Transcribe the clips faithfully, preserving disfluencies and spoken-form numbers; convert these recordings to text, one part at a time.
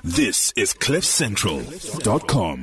This is cliff central dot com.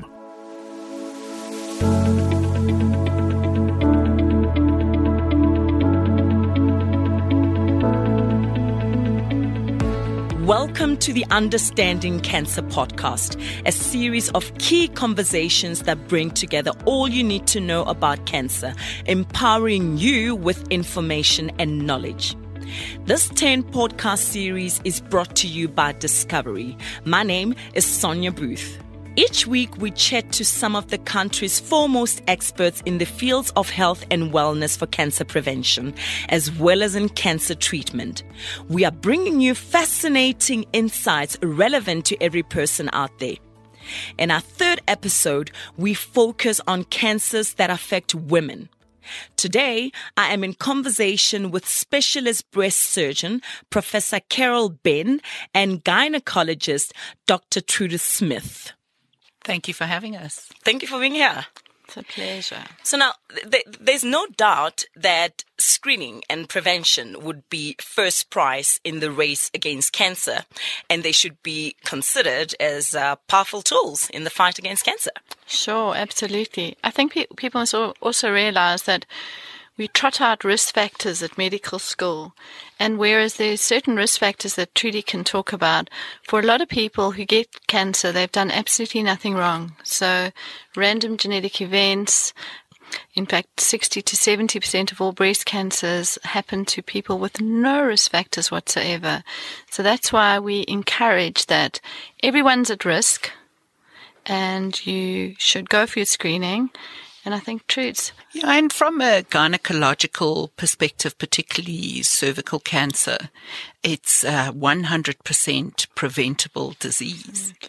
Welcome to the Understanding Cancer podcast, a series of key conversations that bring together all you need to know about cancer, empowering you with information and knowledge. This ten podcast series is brought to you by Discovery. My name is Sonia Booth. Each week, we chat to some of the country's foremost experts in the fields of health and wellness for cancer prevention, as well as in cancer treatment. We are bringing you fascinating insights relevant to every person out there. In our third episode, we focus on cancers that affect women. Today, I am in conversation with specialist breast surgeon, Professor Carol Ben, and gynecologist, Doctor Trudy Smith. Thank you for having us. Thank you for being here. It's a pleasure. So now, th- there's no doubt that screening and prevention would be first prize in the race against cancer, and they should be considered as uh, powerful tools in the fight against cancer. Sure, absolutely. I think pe- people must also realize that we trot out risk factors at medical school, and whereas there's certain risk factors that Trudy can talk about, for a lot of people who get cancer, they've done absolutely nothing wrong. So random genetic events, in fact, sixty to seventy percent of all breast cancers happen to people with no risk factors whatsoever. So that's why we encourage that everyone's at risk and you should go for your screening. And I think Trudes. Yeah, and from a gynecological perspective, particularly cervical cancer, it's a one hundred percent preventable disease. Okay.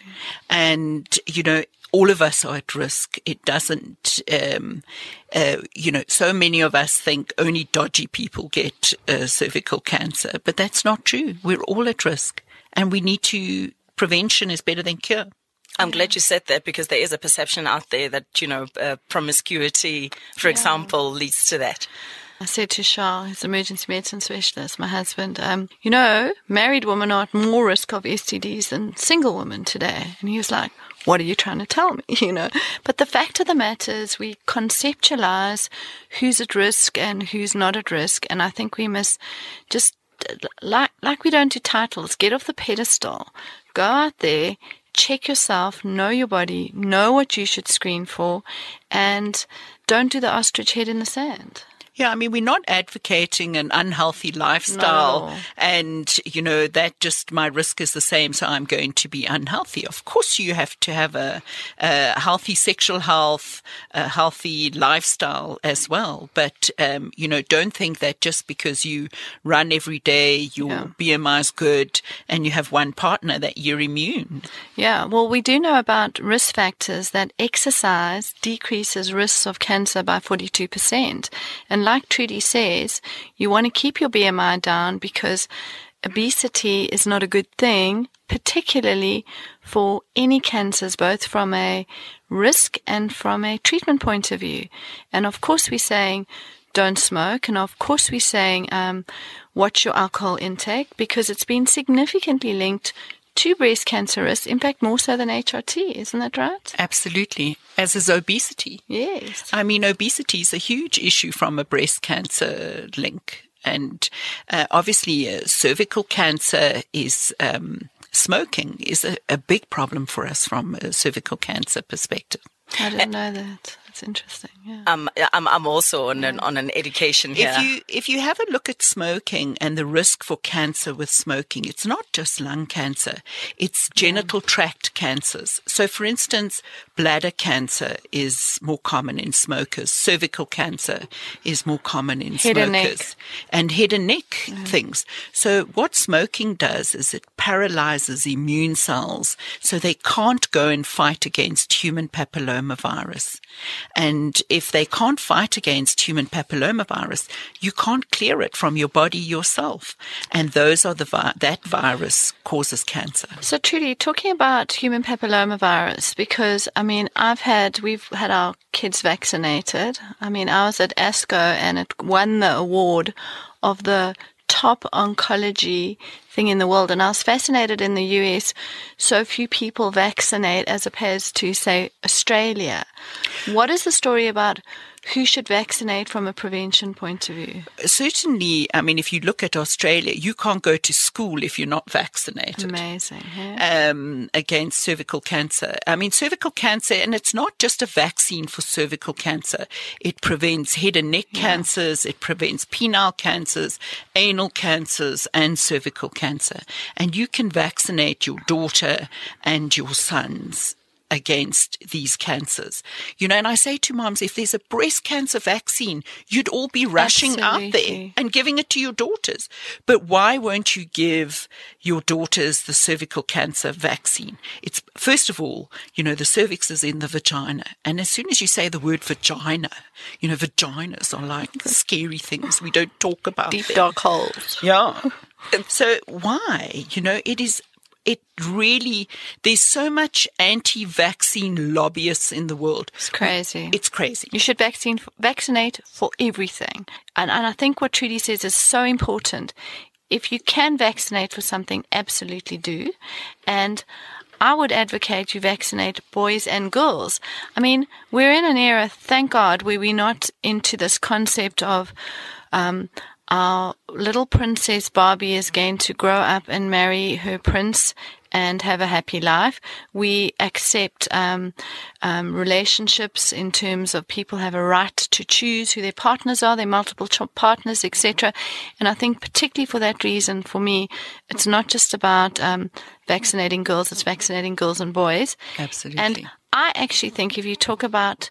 And, you know, all of us are at risk. It doesn't, um, uh, you know, so many of us think only dodgy people get uh, cervical cancer, but that's not true. We're all at risk, and we need to, prevention is better than cure. I'm glad you said that, because there is a perception out there that, you know, uh, promiscuity, for yeah. example, leads to that. I said to Shah, his emergency medicine specialist, my husband, um, you know, married women are at more risk of S T Ds than single women today. And he was like, what are you trying to tell me? You know, but the fact of the matter is we conceptualize who's at risk and who's not at risk. And I think we must just, like, like we don't do titles, get off the pedestal, go out there, check yourself, know your body, know what you should screen for, and don't do the ostrich head in the sand. Yeah, I mean, we're not advocating an unhealthy lifestyle no. and, you know, that just my risk is the same, so I'm going to be unhealthy. Of course, you have to have a, a healthy sexual health, a healthy lifestyle as well. But, um, you know, don't think that just because you run every day, your yeah. B M I is good and you have one partner that you're immune. Yeah, well, we do know about risk factors that exercise decreases risks of cancer by forty-two percent. And like Trudy says, you want to keep your B M I down because obesity is not a good thing, particularly for any cancers, both from a risk and from a treatment point of view. And of course, we're saying don't smoke. And of course, we're saying um, watch your alcohol intake, because it's been significantly linked to breast cancer risk, in fact, more so than H R T. Isn't that right? Absolutely. As is obesity. Yes. I mean, obesity is a huge issue from a breast cancer link. And uh, obviously, uh, cervical cancer is um, smoking is a, a big problem for us from a cervical cancer perspective. I didn't know that. That's interesting. Yeah. Um, I'm I'm also on an on an education here. If you if you have a look at smoking and the risk for cancer with smoking, it's not just lung cancer; it's genital yeah. tract cancers. So, for instance, bladder cancer is more common in smokers. Cervical cancer is more common in head smokers, and, neck. and head and neck yeah. things. So, what smoking does is it paralyzes immune cells, so they can't go and fight against human papillomavirus. And if they can't fight against human papillomavirus, you can't clear it from your body yourself. And those are the vi- that virus causes cancer. So, Trudy, talking about human papillomavirus, because, I mean, I've had, we've had our kids vaccinated. I mean, I was at ASCO and it won the award of the top oncology thing in the world. And I was fascinated in the U S, so few people vaccinate as opposed to, say, Australia. What is the story about who should vaccinate from a prevention point of view? Certainly, I mean, if you look at Australia, you can't go to school if you're not vaccinated. Amazing. Yeah. Um, against cervical cancer. I mean, cervical cancer, and it's not just a vaccine for cervical cancer. It prevents head and neck yeah. cancers. It prevents penile cancers, anal cancers, and cervical cancer. And you can vaccinate your daughter and your sons against these cancers. You know, and I say to moms, if there's a breast cancer vaccine, you'd all be rushing Absolutely. out there and giving it to your daughters. But why won't you give your daughters the cervical cancer vaccine? It's, first of all, you know, the cervix is in the vagina. And as soon as you say the word vagina, you know, vaginas are like scary things. We don't talk about deep them. dark holes. Yeah. So why? You know, it is It really, there's so much anti-vaccine lobbyists in the world. It's crazy. It's crazy. You should vaccine, vaccinate for everything. And, and I think what Trudy says is so important. If you can vaccinate for something, absolutely do. And I would advocate you vaccinate boys and girls. I mean, we're in an era, thank God, where we're not into this concept of, um, our little princess Barbie is going to grow up and marry her prince and have a happy life. We accept um, um, relationships in terms of people have a right to choose who their partners are, their multiple ch- partners, et cetera. And I think particularly for that reason, for me, it's not just about um, vaccinating girls, it's vaccinating girls and boys. Absolutely. And I actually think if you talk about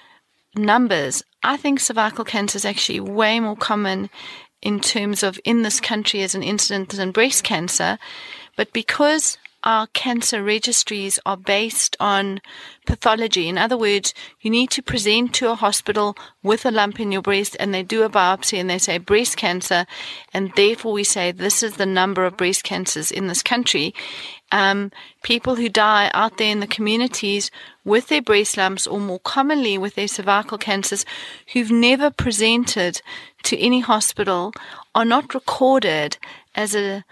numbers, I think cervical cancer is actually way more common in terms of in this country as an incident than breast cancer. But because our cancer registries are based on pathology, in other words, you need to present to a hospital with a lump in your breast and they do a biopsy and they say breast cancer, and therefore we say this is the number of breast cancers in this country. Um, people who die out there in the communities with their breast lumps, or more commonly with their cervical cancers, who've never presented to any hospital, are not recorded as a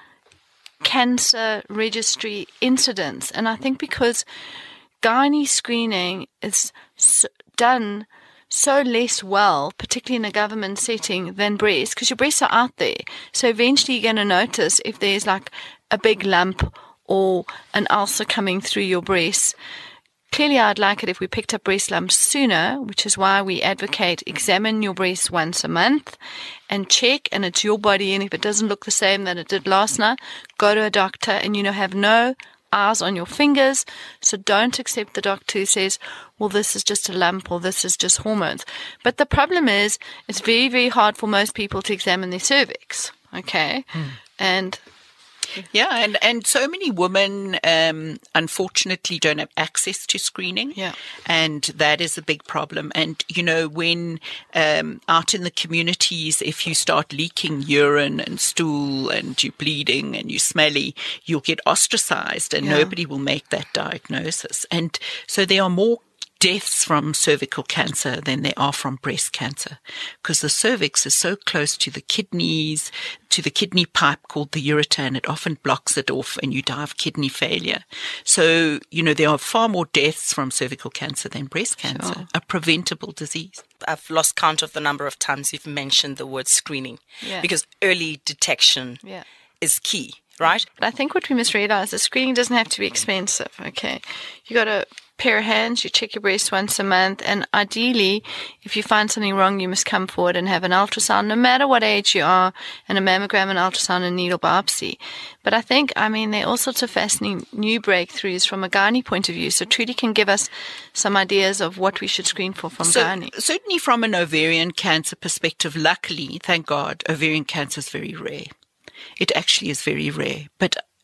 cancer registry incidents. And I think because gynae screening is so done so less well, particularly in a government setting, than breast, because your breasts are out there. So eventually you're going to notice if there's like a big lump or an ulcer coming through your breast. Clearly, I'd like it if we picked up breast lumps sooner, which is why we advocate examine your breast once a month and check, and it's your body, and if it doesn't look the same that it did last night, go to a doctor, and you know, have no eyes on your fingers. So don't accept the doctor who says, well, this is just a lump or this is just hormones. But the problem is it's very, very hard for most people to examine their cervix. Okay. Hmm. And Yeah, and, and so many women, um, unfortunately, don't have access to screening. Yeah. And that is a big problem. And, you know, when um, out in the communities, if you start leaking urine and stool and you're bleeding and you're smelly, you'll get ostracized and Yeah. nobody will make that diagnosis. And so there are more deaths from cervical cancer than there are from breast cancer, because the cervix is so close to the kidneys, to the kidney pipe called the ureter, and it often blocks it off and you die of kidney failure. So, you know, there are far more deaths from cervical cancer than breast cancer, Sure. a preventable disease. I've lost count of the number of times you've mentioned the word screening, Yeah. because early detection yeah. is key, right? But I think what we must realize is screening doesn't have to be expensive. Okay. You got a pair of hands, you check your breast once a month, and ideally, if you find something wrong, you must come forward and have an ultrasound, no matter what age you are, and a mammogram, an ultrasound, and needle biopsy. But I think, I mean, there are all sorts of fascinating new breakthroughs from a gynae point of view. So Trudy can give us some ideas of what we should screen for from So, gynae. certainly from an ovarian cancer perspective, luckily, thank God, ovarian cancer is very rare. It actually is very rare. But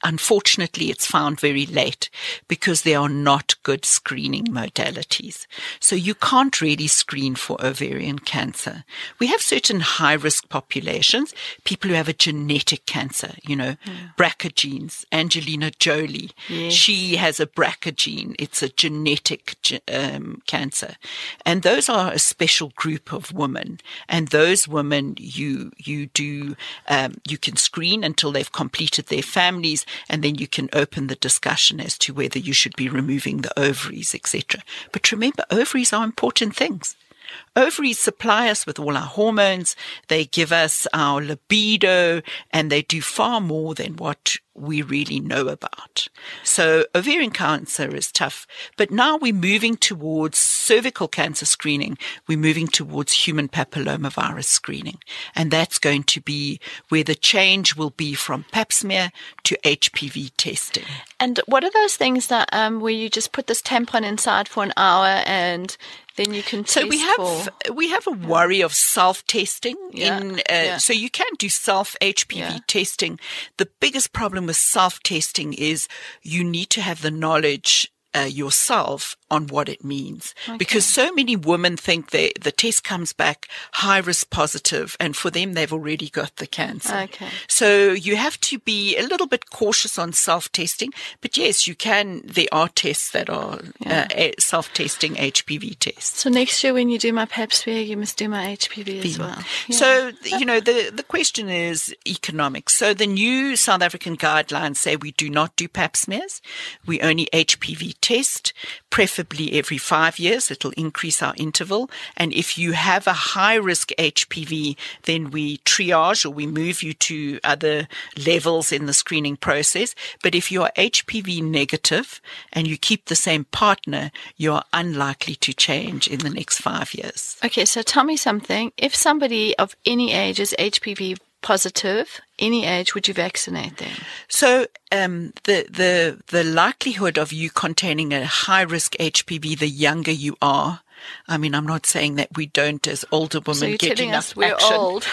unfortunately, it's found very late because there are not good screening modalities. So you can't really screen for ovarian cancer. We have certain high-risk populations, people who have a genetic cancer, you know, yeah. B R C A genes. Angelina Jolie, yes. she has a B R C A gene. It's a genetic um, cancer. And those are a special group of women. And those women, you you do, um, you can screen until they've completed their families, and then you can open the discussion as to whether you should be removing the ovaries, et cetera. But remember, ovaries are important things. Ovaries supply us with all our hormones. They give us our libido, and they do far more than what we really know about. So ovarian cancer is tough, but now we're moving towards cervical cancer screening. We're moving towards human papillomavirus screening, and that's going to be where the change will be from pap smear to H P V testing. And what are those things that um, where you just put this tampon inside for an hour and then you can test so we have for... we have a worry of self-testing. Yeah. In uh, yeah. So you can do self-H P V yeah. testing. The biggest problem with self-testing is you need to have the knowledge uh, yourself on what it means. Okay. Because so many women think they, the test comes back high risk positive, and for them, they've already got the cancer. Okay. So you have to be a little bit cautious on self-testing. But yes, you can, there are tests that are yeah. uh, self-testing H P V tests. So next year when you do my pap smear, you must do my H P V as well. Yeah. So, you know, the, the question is economics. So the new South African guidelines say we do not do pap smears. We only H P V test, preferably every five years. It'll increase our interval. And if you have a high-risk H P V, then we triage or we move you to other levels in the screening process. But if you are H P V negative and you keep the same partner, you are unlikely to change in the next five years. Okay, so tell me something. If somebody of any age is H P V positive, any age, would you vaccinate them? So um, the the the likelihood of you containing a high risk H P V, the younger you are. I mean, I'm not saying that we don't, as older women, so you're get telling enough us we're action. old.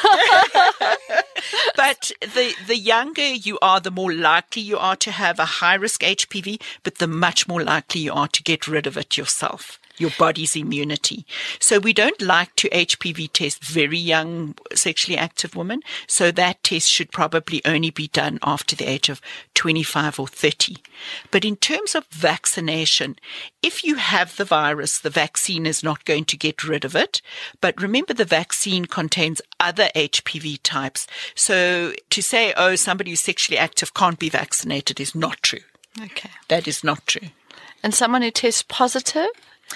But the the younger you are, the more likely you are to have a high risk H P V, but the much more likely you are to get rid of it yourself. Your body's immunity. So we don't like to H P V test very young sexually active women. So that test should probably only be done after the age of twenty-five or thirty. But in terms of vaccination, if you have the virus, the vaccine is not going to get rid of it. But remember, the vaccine contains other H P V types. So to say, oh, somebody who's sexually active can't be vaccinated is not true. Okay. That is not true. And someone who tests positive?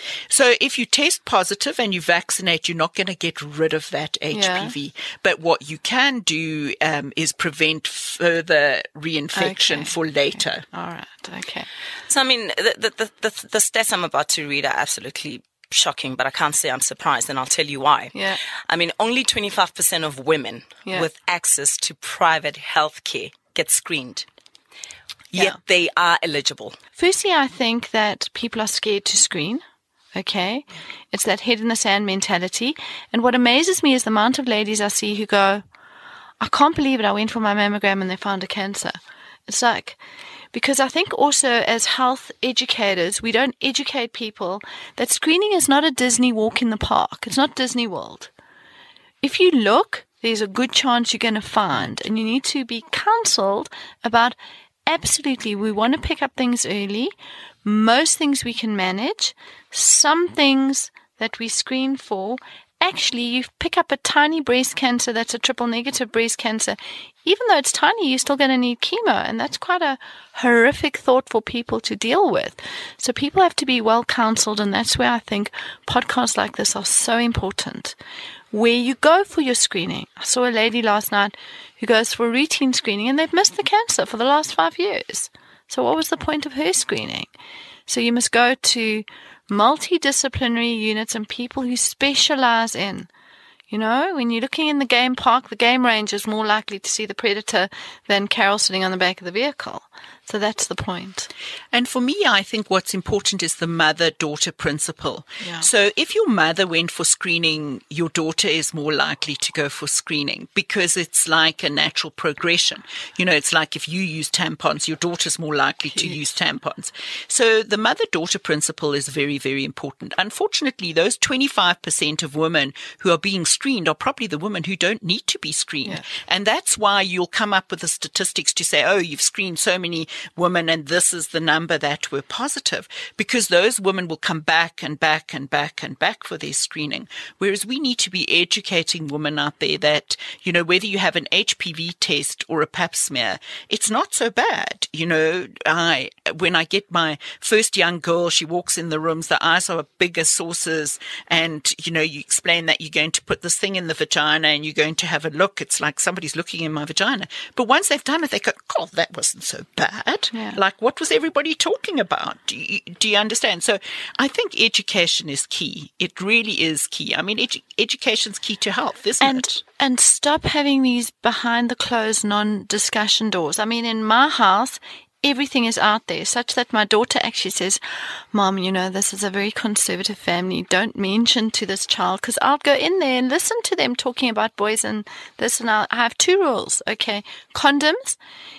So if you test positive and you vaccinate, you're not going to get rid of that H P V. Yeah. But what you can do um, is prevent further reinfection okay. for later. Okay. All right. Okay. So, I mean, the, the, the, the, the stats I'm about to read are absolutely shocking, but I can't say I'm surprised, and I'll tell you why. Yeah. I mean, only twenty-five percent of women yeah. with access to private health care get screened. Yet yeah. they are eligible. Firstly, I think that people are scared to screen. Okay. It's that head in the sand mentality. And what amazes me is the amount of ladies I see who go, I can't believe it. I went for my mammogram and they found a cancer. It's like, because I think also as health educators, we don't educate people that screening is not a Disney walk in the park. It's not Disney World. If you look, there's a good chance you're going to find, and you need to be counseled about absolutely, we want to pick up things early. Most things we can manage. Some things that we screen for, actually, you pick up a tiny breast cancer that's a triple negative breast cancer. Even though it's tiny, you're still going to need chemo. And that's quite a horrific thought for people to deal with. So people have to be well counseled. And that's where I think podcasts like this are so important. Where you go for your screening. I saw a lady last night who goes for routine screening and they've missed the cancer for the last five years. So what was the point of her screening? So you must go to multidisciplinary units and people who specialize in, you know, when you're looking in the game park, the game ranger is more likely to see the predator than Carol sitting on the back of the vehicle. So that's the point. And for me, I think what's important is the mother-daughter principle. Yeah. So if your mother went for screening, your daughter is more likely to go for screening because it's like a natural progression. You know, it's like if you use tampons, your daughter's more likely to use tampons. So the mother-daughter principle is very, very important. Unfortunately, those twenty-five percent of women who are being screened are probably the women who don't need to be screened. Yeah. And that's why you'll come up with the statistics to say, oh, you've screened so many women and this is the number that were positive, because those women will come back and back and back and back for their screening. Whereas we need to be educating women out there that, you know, whether you have an H P V test or a pap smear, it's not so bad. You know, I, when I get my first young girl, she walks in the rooms, the eyes are bigger sources, and, you know, you explain that you're going to put this thing in the vagina and you're going to have a look. It's like somebody's looking in my vagina. But once they've done it, they go, oh, that wasn't so bad. Yeah. Like, what was everybody talking about? Do you, do you understand? So I think education is key. It really is key. I mean, edu- education's key to health, isn't and, it? And stop having these behind the closed non-discussion doors. I mean, in my house, everything is out there, such that my daughter actually says, Mom, you know, this is a very conservative family. Don't mention to this child, because I'll go in there and listen to them talking about boys and this. And I'll, I have two rules, okay? Condoms.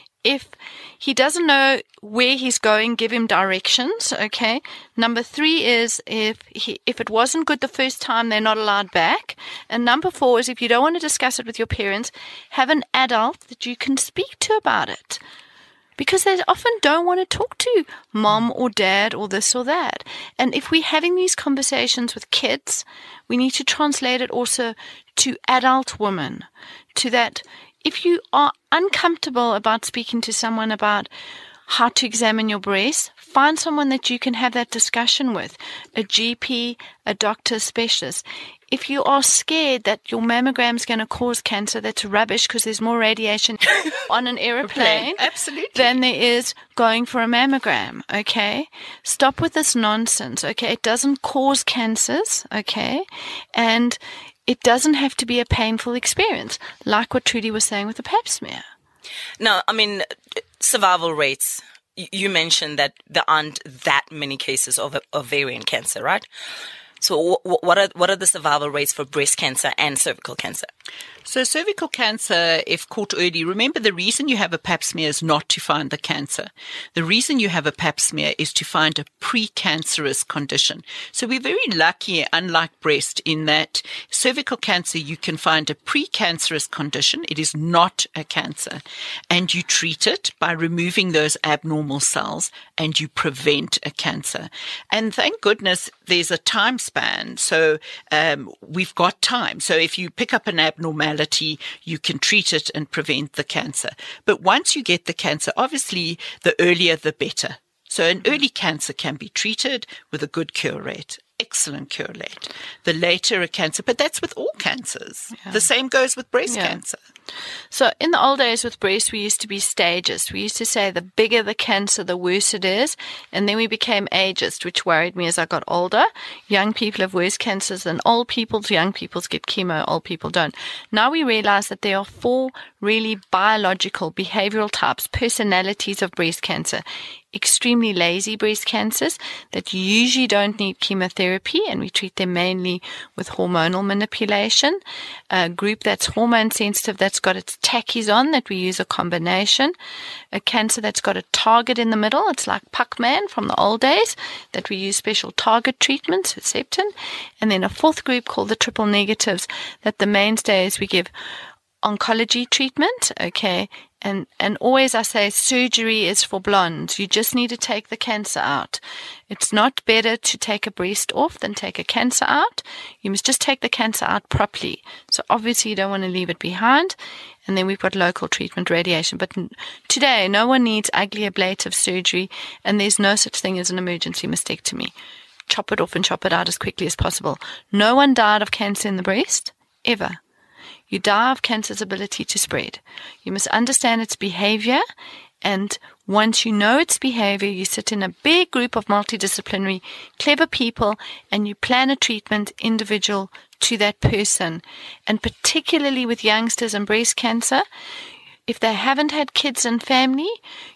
If he doesn't know where he's going, give him directions, okay? Number three is if he, if it wasn't good the first time, they're not allowed back. And number four is if you don't want to discuss it with your parents, have an adult that you can speak to about it. Because they often don't want to talk to mom or dad or this or that. And if we're having these conversations with kids, we need to translate it also to adult women, to that if you are uncomfortable about speaking to someone about how to examine your breast, find someone that you can have that discussion with, a G P, a doctor, specialist. If you are scared that your mammogram is going to cause cancer, that's rubbish, because there's more radiation on an airplane Absolutely. than there is going for a mammogram, okay? Stop with this nonsense, okay? It doesn't cause cancers, okay? And it doesn't have to be a painful experience, like what Trudy was saying with the pap smear. Now, I mean, survival rates, you mentioned that there aren't that many cases of ovarian cancer, right? So what are what are the survival rates for breast cancer and cervical cancer? So cervical cancer, if caught early, remember the reason you have a pap smear is not to find the cancer. The reason you have a pap smear is to find a precancerous condition. So we're very lucky, unlike breast, in that cervical cancer, you can find a precancerous condition. It is not a cancer. And you treat it by removing those abnormal cells and you prevent a cancer. And thank goodness there's a time span. So um, we've got time. So if you pick up an abnormality, you can treat it and prevent the cancer. But once you get the cancer, obviously, the earlier the better. So an early cancer can be treated with a good cure rate. Excellent cure rate. The later a cancer, but that's with all cancers. Yeah. The same goes with breast Yeah. cancer. So in the old days with breast, we used to be stageist. We used to say the bigger the cancer, the worse it is. And then we became ageist, which worried me as I got older. Young people have worse cancers than old people. Young people get chemo, old people don't. Now we realize that there are four really biological, behavioral types, personalities of breast cancer. Extremely lazy breast cancers that usually don't need chemotherapy, and we treat them mainly with hormonal manipulation. A group that's hormone sensitive, that's got its tackies on, that we use a combination. A cancer that's got a target in the middle, it's like Pac-Man from the old days, that we use special target treatments, Herceptin. And then a fourth group called the triple negatives, that the mainstay is we give oncology treatment, okay, and and always I say surgery is for blondes. You just need to take the cancer out. It's not better to take a breast off than take a cancer out. You must just take the cancer out properly. So obviously you don't want to leave it behind. And then we've got local treatment, radiation. But today no one needs ugly ablative surgery, and there's no such thing as an emergency mastectomy. Chop it off and chop it out as quickly as possible. No one died of cancer in the breast, ever. You die of cancer's ability to spread. You must understand its behavior, and once you know its behavior, you sit in a big group of multidisciplinary, clever people, and you plan a treatment individual to that person. And particularly with youngsters and breast cancer, if they haven't had kids and family,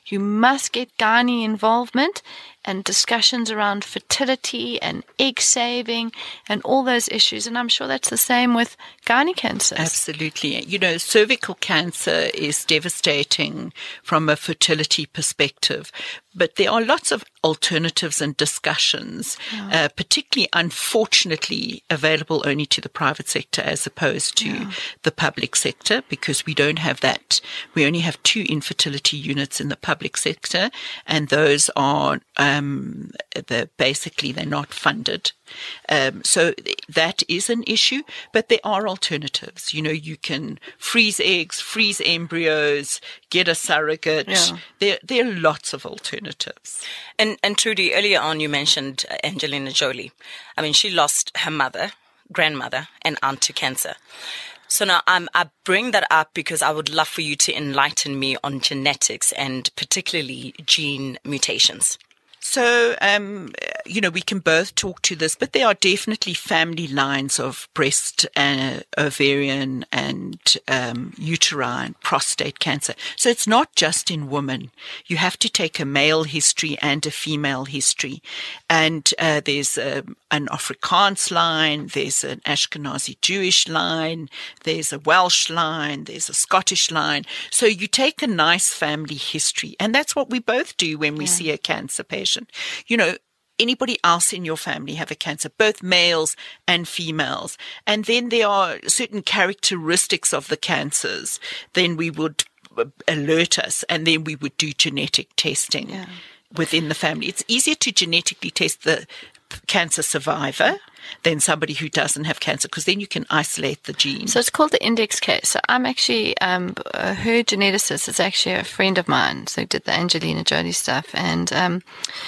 You must get gynae involvement and discussions around fertility and egg saving and all those issues. And I'm sure that's the same with gynae cancers. Absolutely. You know, cervical cancer is devastating from a fertility perspective, but there are lots of alternatives and discussions, yeah. uh, particularly, unfortunately, available only to the private sector as opposed to yeah. the public sector, because we don't have that. We only have two infertility units in the public sector, and those are um, the basically they're not funded. Um, so that is an issue, but there are alternatives. You know, you can freeze eggs, freeze embryos, get a surrogate. Yeah. There, there are lots of alternatives. And, and Trudy, earlier on you mentioned Angelina Jolie. I mean, she lost her mother, grandmother, and aunt to cancer. So now um, I bring that up because I would love for you to enlighten me on genetics and particularly gene mutations. So, um, you know, we can both talk to this, but there are definitely family lines of breast, uh, ovarian and um, uterine, prostate cancer. So it's not just in women. You have to take a male history and a female history. And uh, there's a, an Afrikaans line, there's an Ashkenazi Jewish line, there's a Welsh line, there's a Scottish line. So you take a nice family history. And that's what we both do when we yeah. see a cancer patient. You know, anybody else in your family have a cancer, both males and females. And then there are certain characteristics of the cancers. Then we would alert us, and then we would do genetic testing yeah. within the family. It's easier to genetically test the cancer survivor than somebody who doesn't have cancer, because then you can isolate the gene. So it's called the index case. So I'm actually, um, her geneticist is actually a friend of mine, so did the Angelina Jolie stuff. And um,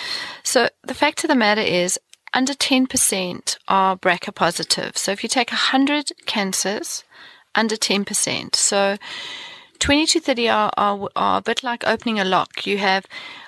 so the fact of the matter is under ten percent are B R C A positive. So if you take one hundred cancers, under ten percent. So twenty to thirty are, are, are a bit like opening a lock. You have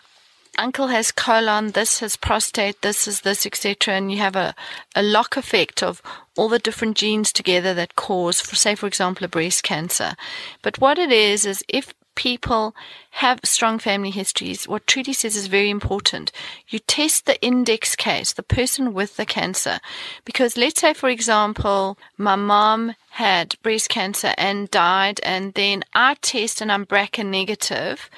uncle has colon, this has prostate, this is this, et cetera, and you have a, a lock effect of all the different genes together that cause, for, say, for example, a breast cancer. But what it is, is if people have strong family histories, what Trudy says is very important. You test the index case, the person with the cancer. Because let's say, for example, my mom had breast cancer and died, and then I test and I'm B R C A negative.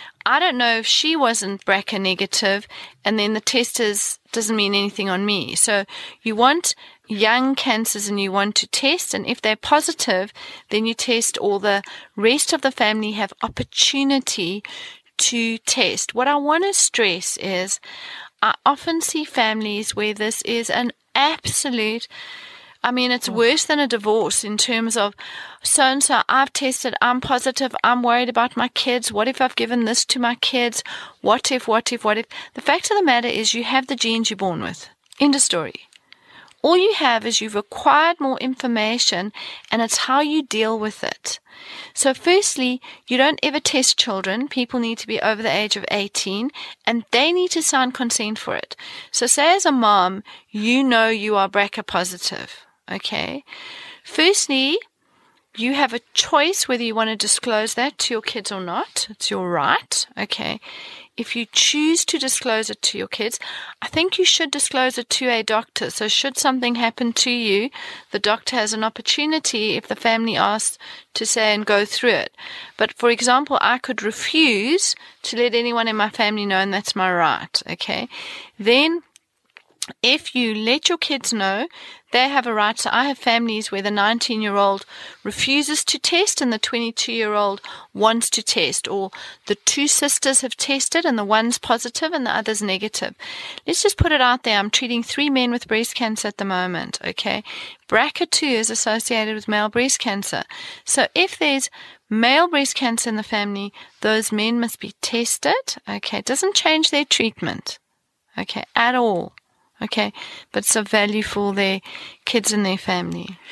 I don't know if she wasn't B R C A negative, and then the test is, doesn't mean anything on me. So you want young cancers and you want to test, and if they're positive, then you test. All the rest of the family have opportunity to test. What I want to stress is I often see families where this is an absolute, I mean, it's worse than a divorce in terms of, so-and-so, I've tested, I'm positive, I'm worried about my kids. What if I've given this to my kids? What if, what if, what if? The fact of the matter is you have the genes you're born with. End of story. All you have is you've acquired more information, and it's how you deal with it. So firstly, you don't ever test children. People need to be over the age of eighteen, and they need to sign consent for it. So say as a mom, you know you are B R C A positive. Okay. Firstly, you have a choice whether you want to disclose that to your kids or not. It's your right. Okay. If you choose to disclose it to your kids, I think you should disclose it to a doctor. So should something happen to you, the doctor has an opportunity, if the family asks, to say and go through it. But for example, I could refuse to let anyone in my family know, and that's my right. Okay. Then if you let your kids know, they have a right. So I have families where the nineteen-year-old refuses to test and the twenty-two-year-old wants to test, or the two sisters have tested and the one's positive and the other's negative. Let's just put it out there. I'm treating three men with breast cancer at the moment, okay? B R C A two is associated with male breast cancer. So if there's male breast cancer in the family, those men must be tested, okay? It doesn't change their treatment, okay, at all. Okay, but it's of value for their kids and their family.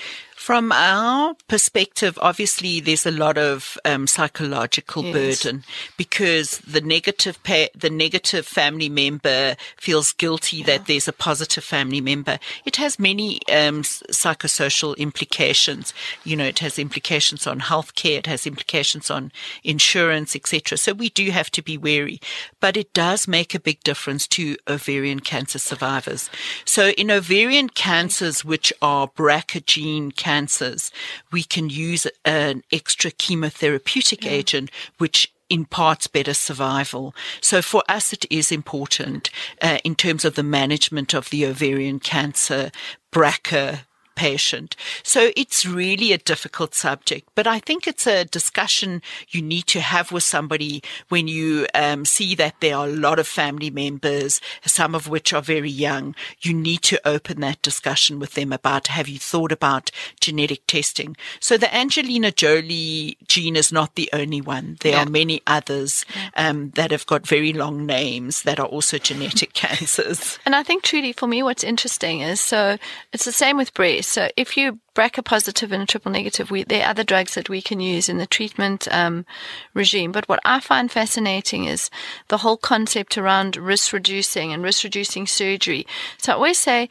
From our perspective, obviously, there's a lot of um, psychological yes. burden because the negative pa- the negative family member feels guilty yeah. that there's a positive family member. It has many um, psychosocial implications. You know, it has implications on healthcare. It has implications on insurance, et cetera. So we do have to be wary. But it does make a big difference to ovarian cancer survivors. So in ovarian cancers, which are B R C A gene cancers, we can use an extra chemotherapeutic yeah. agent, which imparts better survival. So for us, it is important uh, in terms of the management of the ovarian cancer B R C A patient. So it's really a difficult subject, but I think it's a discussion you need to have with somebody when you um, see that there are a lot of family members, some of which are very young. You need to open that discussion with them about, have you thought about genetic testing? So the Angelina Jolie gene is not the only one. There yeah. are many others um, that have got very long names that are also genetic cancers. And I think, Trudy, for me, what's interesting is, so it's the same with breast. So if you B R C A positive and a triple negative, we, there are other drugs that we can use in the treatment um, regime. But what I find fascinating is the whole concept around risk reducing and risk reducing surgery. So I always say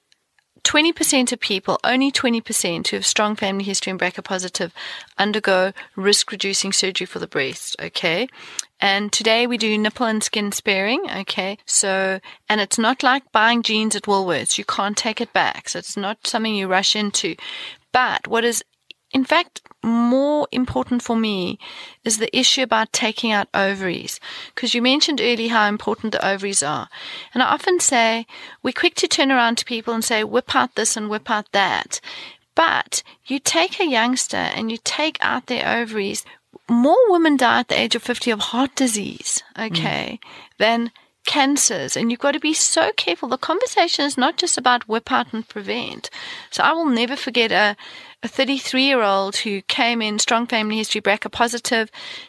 twenty percent of people, only twenty percent who have strong family history and B R C A positive undergo risk reducing surgery for the breast. Okay. And today we do nipple and skin sparing, okay? So, and it's not like buying jeans at Woolworths. You can't take it back. So it's not something you rush into. But what is, in fact, more important for me is the issue about taking out ovaries. Because you mentioned earlier how important the ovaries are. And I often say, we're quick to turn around to people and say, whip out this and whip out that. But you take a youngster and you take out their ovaries, more women die at the age of fifty of heart disease, okay, mm. than cancers. And you've got to be so careful. The conversation is not just about whip out and prevent. So I will never forget a, a thirty-three-year-old who came in, strong family history, B R C A positive,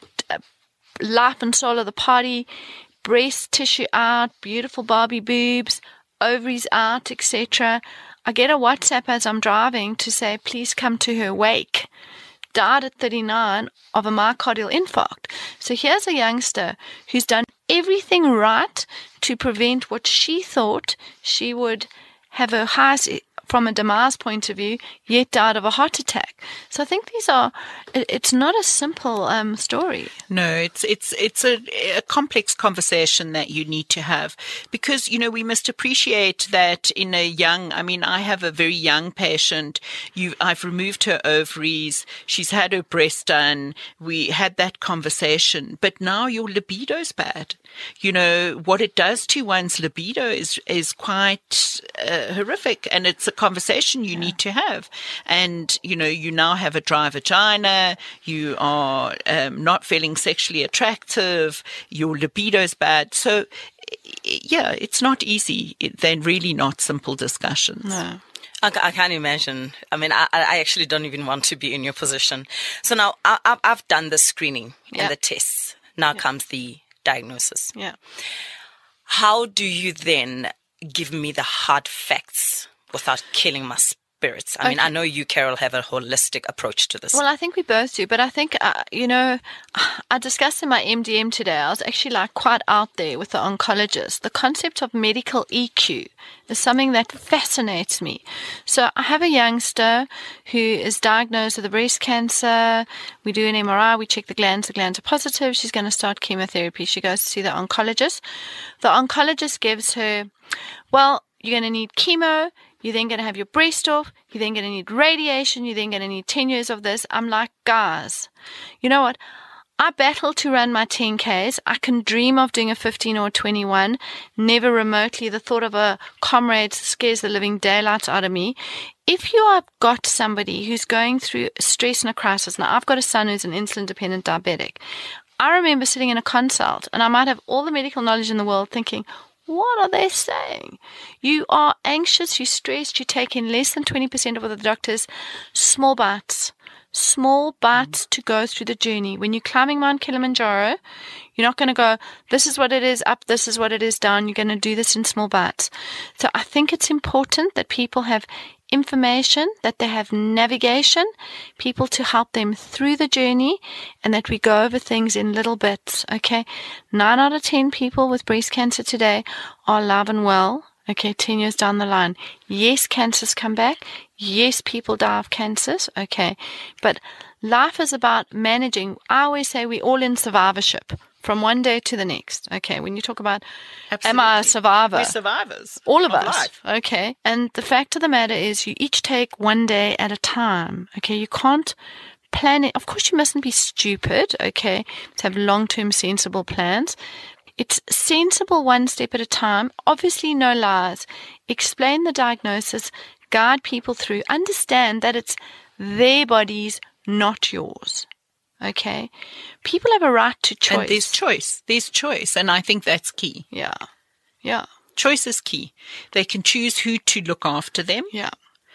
life and soul of the party, breast tissue out, beautiful Barbie boobs, ovaries out, et cetera. I get a WhatsApp as I'm driving to say, please come to her wake. Died at thirty-nine of a myocardial infarct. So here's a youngster who's done everything right to prevent what she thought she would have her highest, from a demise point of view, yet died of a heart attack. So I think these are, it's not a simple um, story. No, it's it's it's a, a complex conversation that you need to have because, you know, we must appreciate that in a young, I mean, I have a very young patient. You, I've removed her ovaries. She's had her breast done. We had that conversation, but now your libido's bad. You know, what it does to one's libido is, is quite uh, horrific, and it's a conversation you yeah. need to have. And, you know, you now have a dry vagina, you are um, not feeling sexually attractive, your libido's bad. So, yeah, it's not easy. They're really not simple discussions. No. I, I can't imagine. I mean, I, I actually don't even want to be in your position. So now I, I've done the screening yeah. and the tests. Now yeah. comes the diagnosis. Yeah. How do you then give me the hard facts without killing my spirits? I okay. mean, I know you, Carol, have a holistic approach to this. Well, I think we both do, but I think, uh, you know, I discussed in my M D M today, I was actually like quite out there with the oncologist. The concept of medical E Q is something that fascinates me. So I have a youngster who is diagnosed with a breast cancer. We do an M R I, we check the glands, the glands are positive. She's going to start chemotherapy. She goes to see the oncologist. The oncologist gives her, well, you're going to need chemo. You're then going to have your breast off. You're then going to need radiation. You're then going to need ten years of this. I'm like, guys, you know what? I battle to run my ten Ks. I can dream of doing a fifteen or a twenty-one. Never remotely. The thought of a comrade scares the living daylights out of me. If you have got somebody who's going through stress and a crisis, now I've got a son who's an insulin-dependent diabetic. I remember sitting in a consult, and I might have all the medical knowledge in the world thinking, what are they saying? You are anxious, you're stressed, you're taking less than twenty percent of what the doctors, small bites, small bites to go through the journey. When you're climbing Mount Kilimanjaro, you're not going to go, this is what it is up, this is what it is down. You're going to do this in small bites. So I think it's important that people have information, that they have navigation, people to help them through the journey, and that we go over things in little bits, okay? Nine out of ten people with breast cancer today are alive and well, okay, ten years down the line. Yes, cancers come back. Yes, people die of cancers, okay? But life is about managing. I always say we're all in survivorship. From one day to the next. Okay, when you talk about, Absolutely. Am I a survivor? We're survivors. All of, of us. Life. Okay, and the fact of the matter is you each take one day at a time. Okay, you can't plan it. Of course, you mustn't be stupid, okay, to have long-term sensible plans. It's sensible one step at a time. Obviously, no lies. Explain the diagnosis. Guide people through. Understand that it's their bodies, not yours. Okay, people have a right to choice. And there's choice. There's choice. And I think that's key. Yeah. Yeah. Choice is key. They can choose who to look after them. Yeah.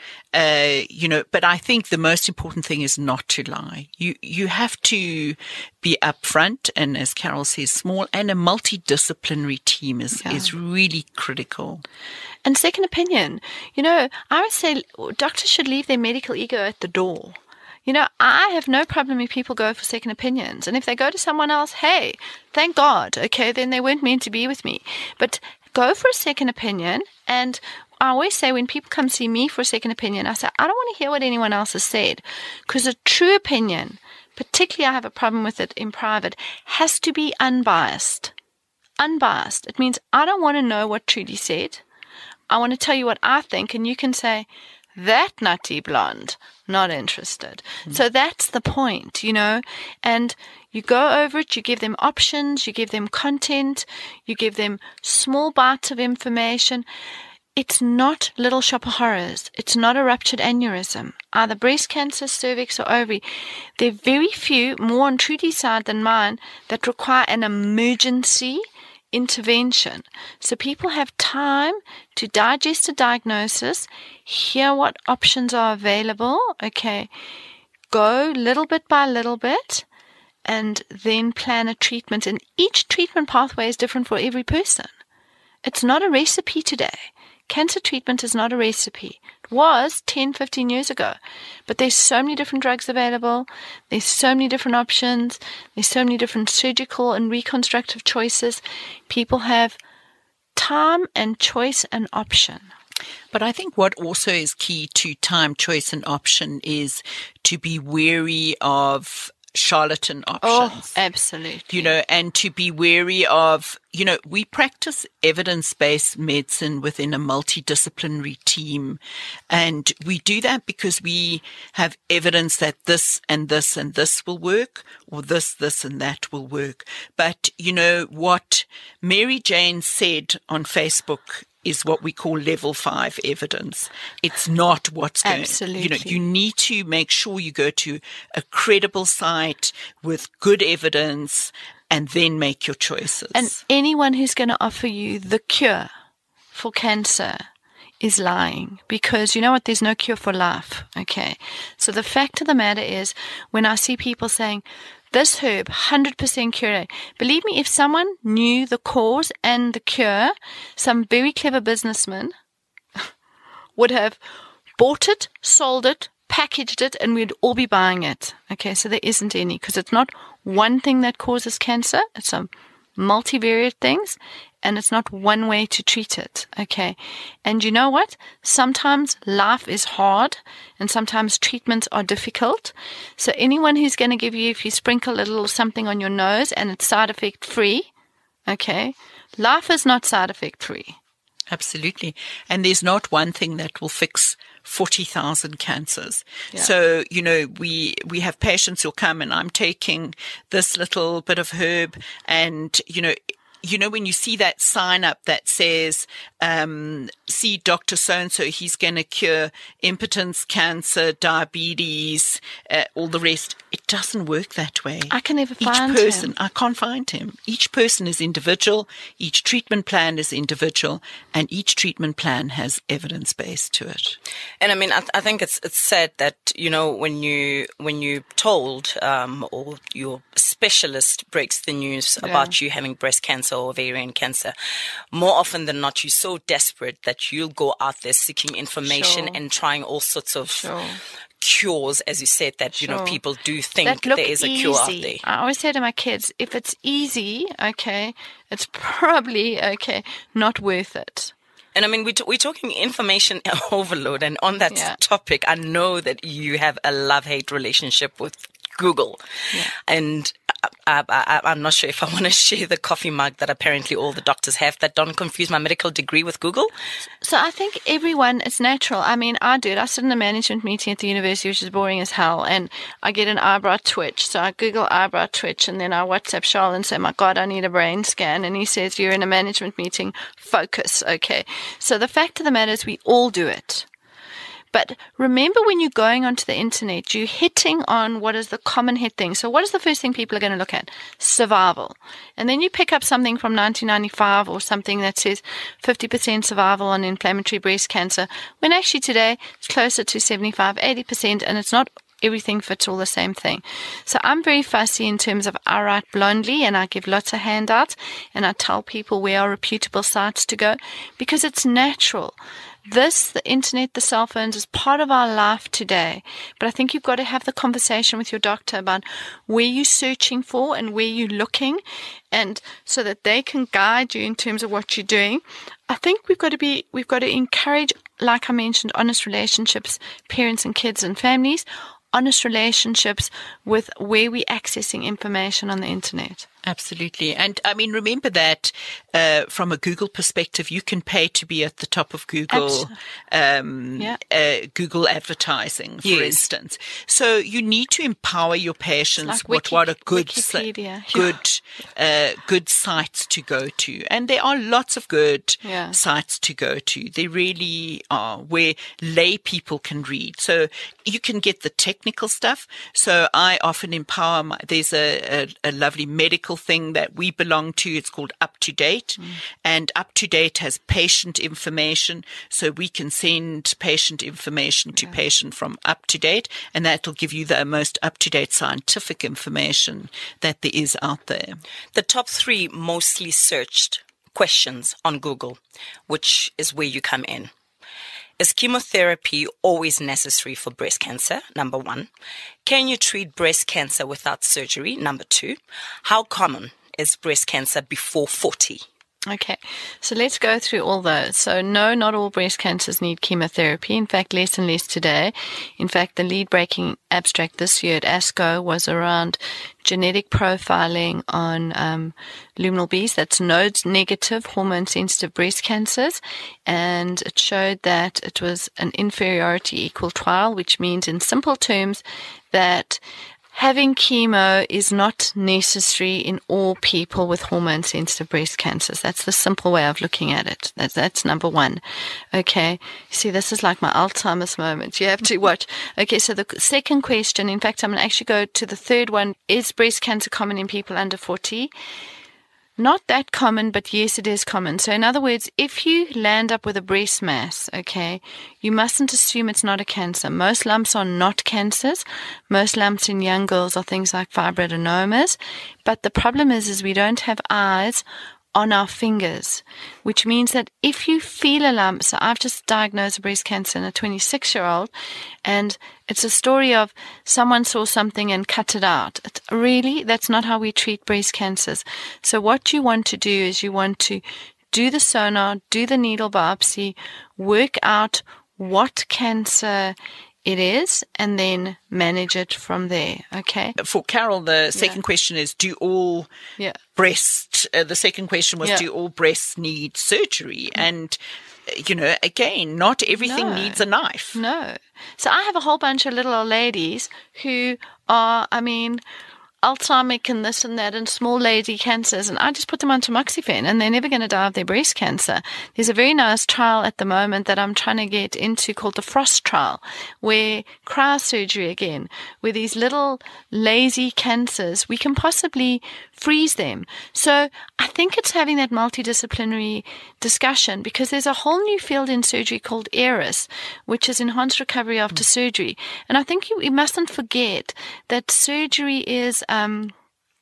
Uh, you know, but I think the most important thing is not to lie. You, you have to be upfront. And as Carol says, small and a multidisciplinary team is, yeah. is really critical. And second opinion, you know, I would say doctors should leave their medical ego at the door. You know, I have no problem if people go for second opinions. And if they go to someone else, hey, thank God, okay, then they weren't meant to be with me. But go for a second opinion. And I always say when people come see me for a second opinion, I say, I don't want to hear what anyone else has said. Because a true opinion, particularly I have a problem with it in private, has to be unbiased. Unbiased. It means I don't want to know what Trudy said. I want to tell you what I think. And you can say, that nutty blonde, not interested. Mm. So that's the point, you know, and you go over it, you give them options, you give them content, you give them small bites of information. It's not little shop of horrors. It's not a ruptured aneurysm, either breast cancer, cervix, or ovary. There are very few, more on Trudy's side than mine, that require an emergency intervention. So people have time to digest a diagnosis, hear what options are available, okay, go little bit by little bit, and then plan a treatment. And each treatment pathway is different for every person. It's not a recipe today. Cancer treatment is not a recipe. It was ten, fifteen years ago. But there's so many different drugs available. There's so many different options. There's so many different surgical and reconstructive choices. People have time and choice and option. But I think what also is key to time, choice, and option is to be wary of charlatan options. Oh, absolutely. You know, and to be wary of, you know, we practice evidence-based medicine within a multidisciplinary team. And we do that because we have evidence that this and this and this will work, or this, this and that will work. But, you know, what Mary Jane said on Facebook is what we call level five evidence. It's not what's going. Absolutely. You know, you need to make sure you go to a credible site with good evidence and then make your choices. And anyone who's going to offer you the cure for cancer is lying, because you know what? There's no cure for life. Okay. So the fact of the matter is, when I see people saying, this herb, one hundred percent cure. Believe me, if someone knew the cause and the cure, some very clever businessman would have bought it, sold it, packaged it, and we'd all be buying it. Okay, so there isn't any, because it's not one thing that causes cancer. It's a multivariate things, and it's not one way to treat it. Okay. And you know what? Sometimes life is hard, and sometimes treatments are difficult. So anyone who's going to give you, if you sprinkle a little something on your nose and it's side effect free, okay, life is not side effect free. Absolutely. And there's not one thing that will fix forty thousand cancers. Yeah. So, you know, we, we have patients who'll come and I'm taking this little bit of herb and, you know, you know, when you see that sign up that says, um, see Doctor So-and-so, he's going to cure impotence, cancer, diabetes, uh, all the rest. It doesn't work that way. I can never find Each person, him. I can't find him. Each person is individual. Each treatment plan is individual, and each treatment plan has evidence base to it. And I mean, I, th- I think it's it's sad that, you know, when you when you told um, or your specialist breaks the news Yeah. about you having breast cancer, cancer or ovarian cancer, more often than not, you're so desperate that you'll go out there seeking information Sure. and trying all sorts of Sure. cures, as you said, that, you know, Sure. people do think That look there is a easy. cure out there. I always say to my kids, if it's easy, okay, it's probably, okay, not worth it. And I mean, we're, t- we're talking information overload. And on that Yeah. topic, I know that you have a love-hate relationship with Google. Yeah. And I, I, I, I'm not sure if I want to share the coffee mug that apparently all the doctors have that don't confuse my medical degree with Google. So I think everyone, it's natural. I mean, I do it. I sit in a management meeting at the university, which is boring as hell, and I get an eyebrow twitch. So I Google eyebrow twitch, and then I WhatsApp Charles and say, my God, I need a brain scan. And he says, you're in a management meeting, focus. Okay. So the fact of the matter is we all do it. But remember, when you're going onto the internet, you're hitting on what is the common hit thing. So what is the first thing people are going to look at? Survival. And then you pick up something from nineteen ninety-five or something that says fifty percent survival on inflammatory breast cancer, when actually today it's closer to seventy-five, eighty percent, and it's not everything fits all the same thing. So I'm very fussy in terms of I write blindly, and I give lots of handouts, and I tell people where are reputable sites to go, because it's natural. This, the internet, the cell phones, is part of our life today. But I think you've got to have the conversation with your doctor about where you're searching for and where you're looking, and so that they can guide you in terms of what you're doing. I think we've got to be, we've got to encourage, like I mentioned, honest relationships, parents and kids and families, honest relationships with where we're accessing information on the internet. Absolutely. And I mean, remember that uh, from a Google perspective, you can pay to be at the top of Google, um, Yeah. uh, Google advertising, for Yes. instance. So you need to empower your patients Like with Wiki- what are good, si- Wikipedia. good, uh, good sites to go to. And there are lots of good Yeah. sites to go to. There really are, where lay people can read. So you can get the technical stuff. So I often empower my, there's a, a, a lovely medical thing that we belong to. It's called Up to Date, mm. and Up to Date has patient information. So we can send patient information to yeah. patient from Up to Date, and that will give you the most up to date scientific information that there is out there. The top three mostly searched questions on Google, which is where you come in. Is chemotherapy always necessary for breast cancer? Number one. Can you treat breast cancer without surgery? Number two. How common is breast cancer before forty? Okay, so let's go through all those. So no, not all breast cancers need chemotherapy. In fact, less and less today. In fact, the lead breaking abstract this year at ASCO was around genetic profiling on um, luminal Bs, that's node negative hormone sensitive breast cancers. And it showed that it was an inferiority equal trial, which means in simple terms that having chemo is not necessary in all people with hormone-sensitive breast cancers. That's the simple way of looking at it. That's, that's number one. Okay. See, this is like my Alzheimer's moment. You have to watch. Okay, so the second question, in fact, I'm going to actually go to the third one. Is breast cancer common in people under forty? Not that common, but yes, it is common. So in other words, if you land up with a breast mass, okay, you mustn't assume it's not a cancer. Most lumps are not cancers. Most lumps in young girls are things like fibroadenomas. But the problem is, is we don't have eyes on our fingers, which means that if you feel a lump, so I've just diagnosed a breast cancer in a twenty-six-year-old, and it's a story of someone saw something and cut it out. It's really, that's not how we treat breast cancers. So what you want to do is you want to do the sonar, do the needle biopsy, work out what cancer it is, and then manage it from there. Okay. For Carol, the second Yeah. question is, do all Yeah. breast, uh, the second question was, Yeah. do all breasts need surgery? And, uh, you know, again, not everything No. needs a knife. No. So I have a whole bunch of little old ladies who are, I mean, Alzheimer's and this and that and small lady cancers, and I just put them on tamoxifen and they're never going to die of their breast cancer. There's a very nice trial at the moment that I'm trying to get into called the FROST trial, where cryosurgery again, where these little lazy cancers, we can possibly freeze them. So I think it's having that multidisciplinary discussion, because there's a whole new field in surgery called ERIS, which is enhanced recovery after mm. surgery. And I think you, you mustn't forget that surgery is um,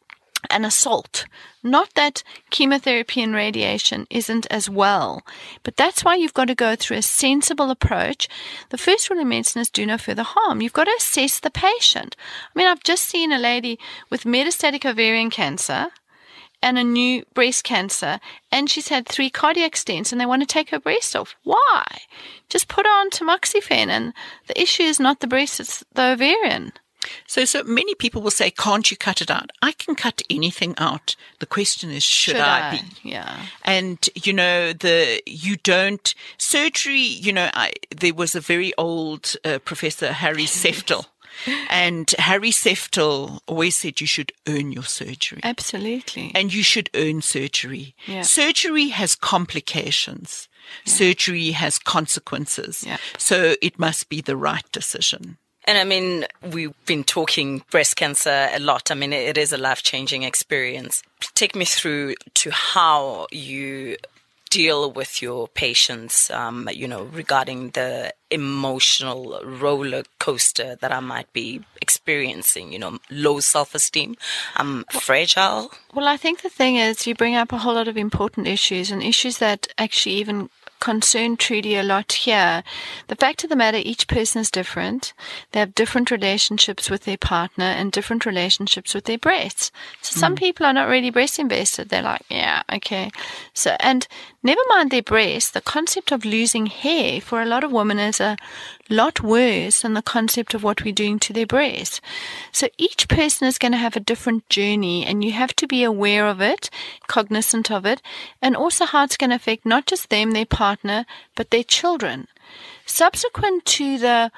an assault. Not that chemotherapy and radiation isn't as well, but that's why you've got to go through a sensible approach. The first rule in medicine is do no further harm. You've got to assess the patient. I mean, I've just seen a lady with metastatic ovarian cancer and a new breast cancer, and she's had three cardiac stents, and they want to take her breast off. Why? Just put her on tamoxifen, and the issue is not the breast, it's the ovarian. So, so many people will say, can't you cut it out? I can cut anything out. The question is, should, Should I, I? be? Yeah. And, you know, the, you don't, surgery, you know, I, there was a very old uh, Professor Harry Seftel. And Harry Seftel always said you should earn your surgery. Absolutely. And you should earn surgery. Yeah. Surgery has complications. Yeah. Surgery has consequences. Yeah. So it must be the right decision. And I mean, we've been talking breast cancer a lot. I mean, it is a life-changing experience. Take me through to how you deal with your patients, um, you know, regarding the emotional roller coaster that I might be experiencing, you know, low self-esteem. I'm fragile. Well, I think the thing is you bring up a whole lot of important issues and issues that actually even concern Trudy a lot here. The fact of the matter, each person is different. They have different relationships with their partner and different relationships with their breasts. So some mm. people are not really breast invested. They're like, yeah, okay. So, and never mind their breasts, the concept of losing hair for a lot of women is a lot worse than the concept of what we're doing to their breasts. So each person is going to have a different journey, and you have to be aware of it, cognizant of it, and also how it's going to affect not just them, their partner, but their children. Subsequent to the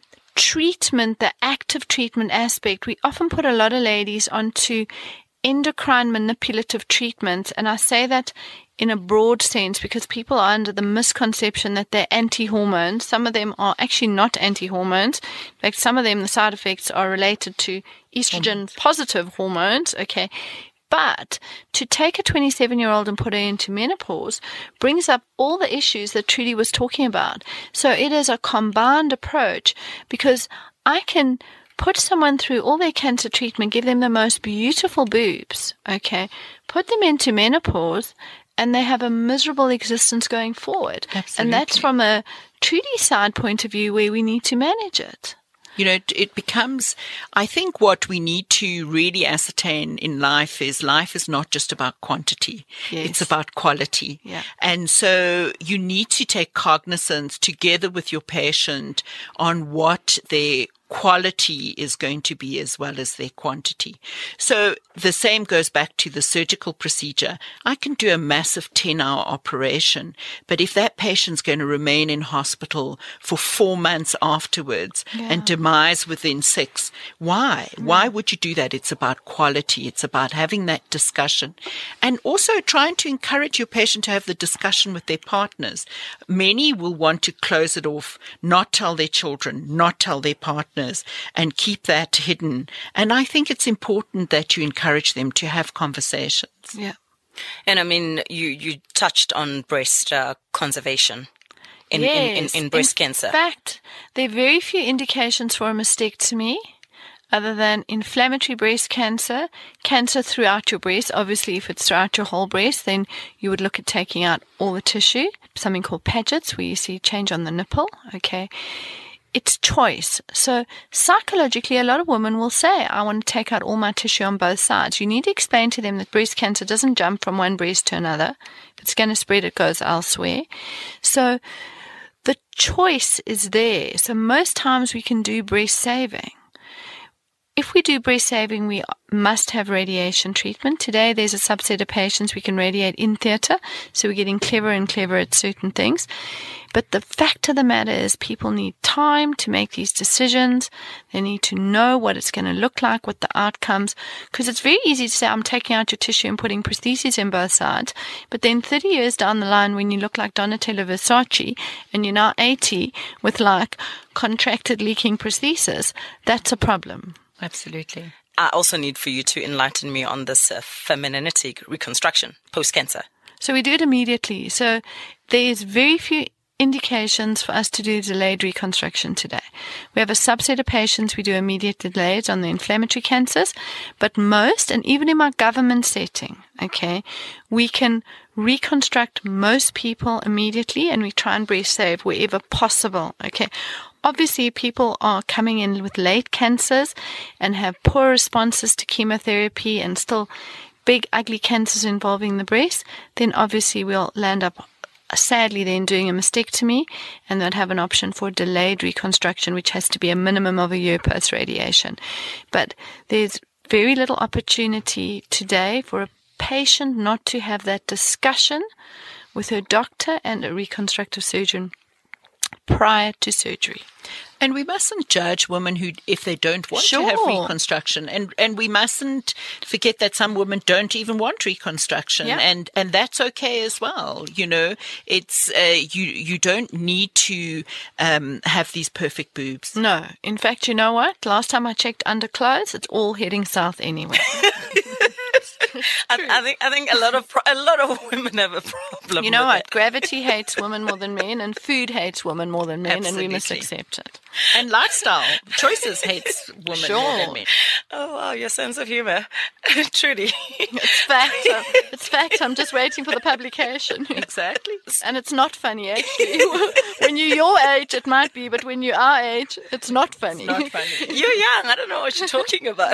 treatment, the active treatment aspect, we often put a lot of ladies onto endocrine manipulative treatments, and I say that in a broad sense because people are under the misconception that they're anti-hormones. Some of them are actually not anti-hormones. In fact, some of them, the side effects are related to estrogen-positive hormones, okay? But to take a twenty-seven-year-old and put her into menopause brings up all the issues that Trudy was talking about. So it is a combined approach because I can put someone through all their cancer treatment, give them the most beautiful boobs, okay, put them into menopause, and they have a miserable existence going forward. Absolutely. And that's from a Trudy side point of view where we need to manage it. You know, it becomes, I think what we need to really ascertain in life is life is not just about quantity. Yes. It's about quality. Yeah. And so you need to take cognizance together with your patient on what their quality is going to be as well as their quantity. So the same goes back to the surgical procedure. I can do a massive ten-hour operation, but if that patient's going to remain in hospital for four months afterwards yeah. and demise within six, why? Yeah. Why would you do that? It's about quality. It's about having that discussion and also trying to encourage your patient to have the discussion with their partners. Many will want to close it off, not tell their children, not tell their partners, and keep that hidden. And I think it's important that you encourage them to have conversations. Yeah. And I mean, you, you touched on breast uh, conservation in, yes. in, in, in breast in cancer. In fact, there are very few indications for a mastectomy other than inflammatory breast cancer, cancer throughout your breast. Obviously, if it's throughout your whole breast, then you would look at taking out all the tissue, something called Paget's, where you see change on the nipple, okay? It's choice. So psychologically, a lot of women will say, I want to take out all my tissue on both sides. You need to explain to them that breast cancer doesn't jump from one breast to another. If it's going to spread, it goes elsewhere. So the choice is there. So most times we can do breast saving. If we do breast saving, we must have radiation treatment. Today, there's a subset of patients we can radiate in theatre, so we're getting clever and clever at certain things. But the fact of the matter is people need time to make these decisions. They need to know what it's going to look like, what the outcomes, because it's very easy to say, I'm taking out your tissue and putting prostheses in both sides. But then thirty years down the line, when you look like Donatella Versace and you're now eighty with like contracted leaking prosthesis, that's a problem. Absolutely. I also need for you to enlighten me on this uh, femininity reconstruction post-cancer. So we do it immediately. So there's very few indications for us to do delayed reconstruction today. We have a subset of patients we do immediate delays on the inflammatory cancers, but most, and even in my government setting, okay, we can reconstruct most people immediately, and we try and breast save wherever possible, okay. Obviously, people are coming in with late cancers and have poor responses to chemotherapy and still big, ugly cancers involving the breast, then obviously we'll land up, sadly, then doing a mastectomy, and they'd have an option for delayed reconstruction, which has to be a minimum of a year post-radiation. But there's very little opportunity today for a patient not to have that discussion with her doctor and a reconstructive surgeon prior to surgery. And we mustn't judge women who, if they don't want Sure. to have reconstruction, and and we mustn't forget that some women don't even want reconstruction, Yeah. and and that's okay as well. You know, it's uh, you you don't need to um, have these perfect boobs. No. In fact, you know what? Last time I checked underclothes, it's all heading south anyway. I, I think I think a lot of pro- a lot of women have a problem. You know with what? that. Gravity hates women more than men, and food hates women more than men, and we must Absolutely. accept it. And lifestyle choices hates women more Sure. than men. Oh wow, your sense of humor, Trudy. It's fact. uh, It's fact. I'm just waiting for the publication. Exactly. And it's not funny, actually. When you're your age, it might be, but when you're our age, it's not funny. Not funny. You're young. I don't know what you're talking about.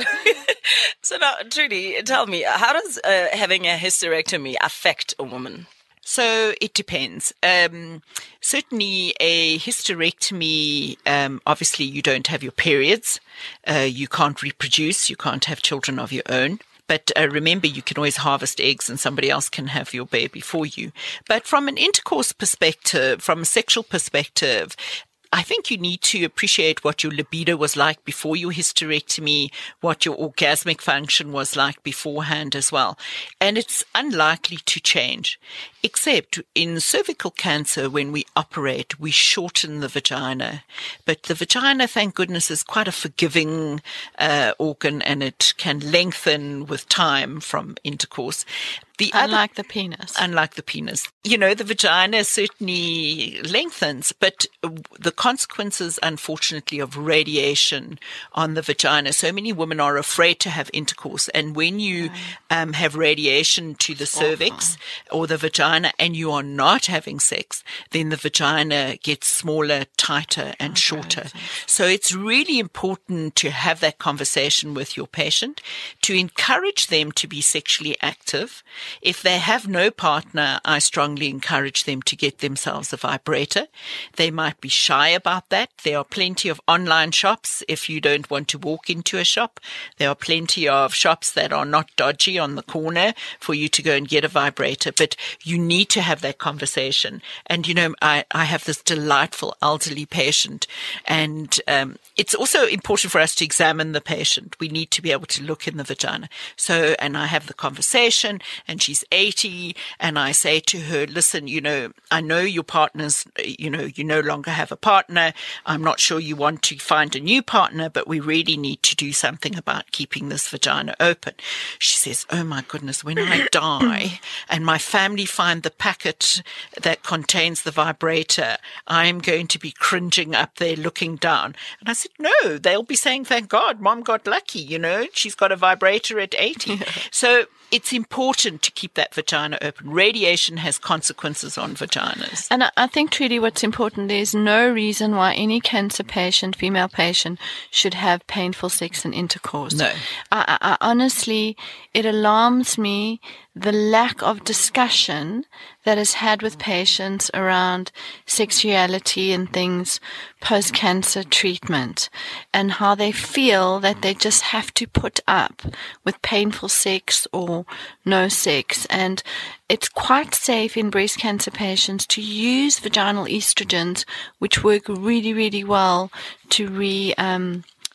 So now, Trudy, tell me, how does uh, having a hysterectomy affect a woman? So it depends. Um, certainly a hysterectomy, um, obviously you don't have your periods. Uh, you can't reproduce. You can't have children of your own. But uh, remember, you can always harvest eggs and somebody else can have your baby for you. But from an intercourse perspective, from a sexual perspective, I think you need to appreciate what your libido was like before your hysterectomy, what your orgasmic function was like beforehand as well. And it's unlikely to change, except in cervical cancer, when we operate, we shorten the vagina. But the vagina, thank goodness, is quite a forgiving uh, organ, and it can lengthen with time from intercourse. The Unlike other, the penis. Unlike the penis. You know, the vagina certainly lengthens, but the consequences, unfortunately, of radiation on the vagina. So many women are afraid to have intercourse. And when you um, have radiation to the cervix or the vagina and you are not having sex, then the vagina gets smaller, tighter, and shorter. So it's really important to have that conversation with your patient, to encourage them to be sexually active. If they have no partner, I strongly encourage them to get themselves a vibrator. They might be shy about that. There are plenty of online shops if you don't want to walk into a shop. There are plenty of shops that are not dodgy on the corner for you to go and get a vibrator. But you need to have that conversation. And, you know, I, I have this delightful elderly patient, and um, it's also important for us to examine the patient. We need to be able to look in the vagina. So, and I have the conversation, and she's eighty, and I say to her, listen, you know, I know your partner's, you know, you no longer have a partner. I'm not sure you want to find a new partner, but we really need to do something about keeping this vagina open. She says, oh my goodness, when I die and my family find the packet that contains the vibrator, I'm going to be cringing up there looking down. And I said, no, they'll be saying, thank God, mom got lucky, you know, she's got a vibrator at eighty. So it's important to keep that vagina open. Radiation has consequences on vaginas. And I, I think, Trudy, what's important, there's no reason why any cancer patient, female patient, should have painful sex and intercourse. No. I, I, I honestly, it alarms me the lack of discussion that is had with patients around sexuality and things post-cancer treatment, and how they feel that they just have to put up with painful sex or no sex. And it's quite safe in breast cancer patients to use vaginal estrogens, which work really, really well to re, um,